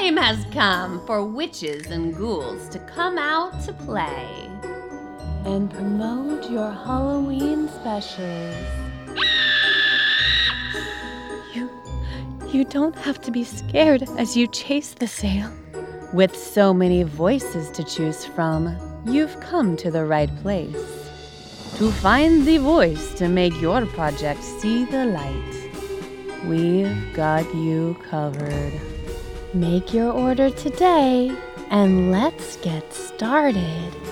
time has come for witches and ghouls to come out to play and promote your Halloween specials. You don't have to be scared as you chase the sale. With so many voices to choose from, you've come to the right place. To find the voice to make your project see the light, we've got you covered. Make your order today, and let's get started.